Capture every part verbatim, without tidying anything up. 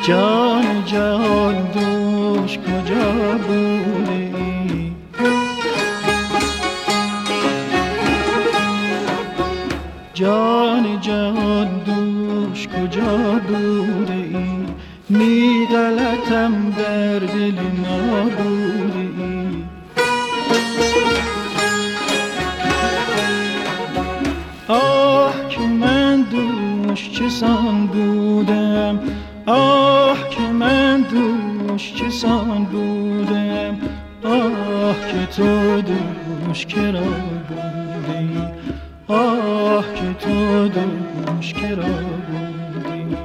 جان جهان دوش کجا بوده ای؟ جان جهان دوش کجا بوده ای؟ می غلطم در دل نابوده ای. آه که من دوش چسان بودم، آه که من دوش چسان بودم، آه که تو دوش کرا بوده ای، آه که تو دوش کرا بوده ای.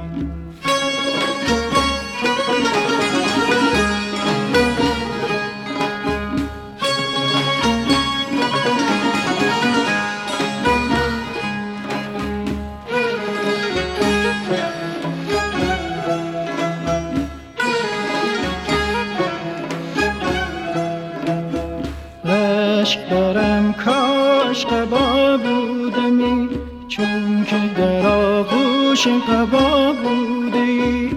رشک دارم کاش قبا بودمی، چون که در آغوش قبا بودی.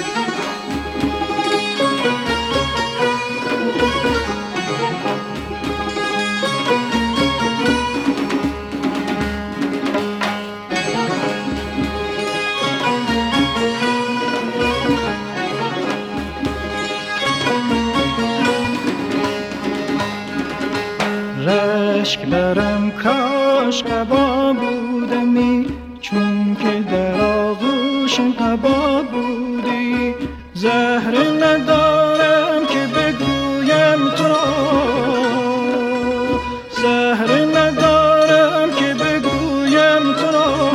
رشک برم کاش قبا بودمی، چون که در آغوش قبا بودی. زهر ندارم که بگویم تو را، زهر ندارم که بگویم تو را،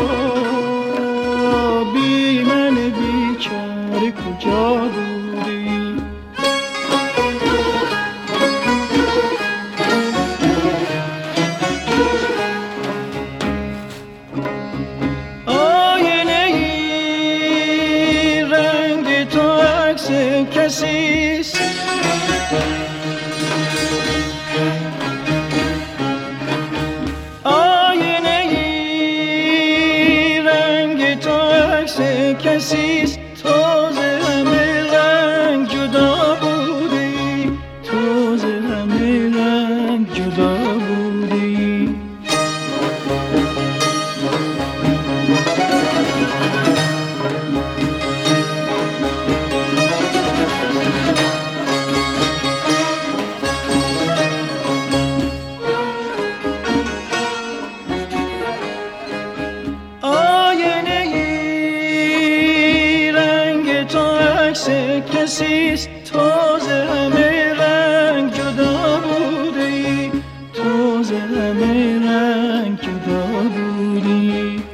بی من بیچاره کجا بودی. کسیست آینه ای رنگ تو عکس کسیست، تو ز همه رنگ جدا بودی، تو ز همه رنگ جدا بودی. کسیست تو ز همه رنگ جدا بودی، تو ز همه رنگ جدا بودی.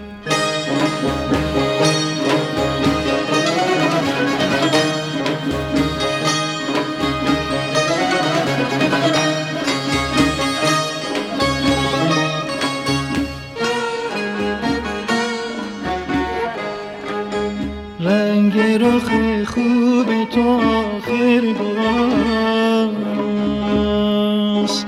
رنگ رخ خوب تو آخر گواست،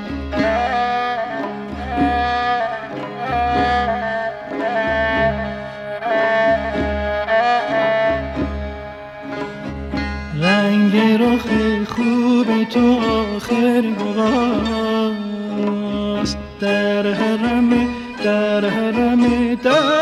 رنگ رخ خوب تو آخر گواست. در حرم در حرم در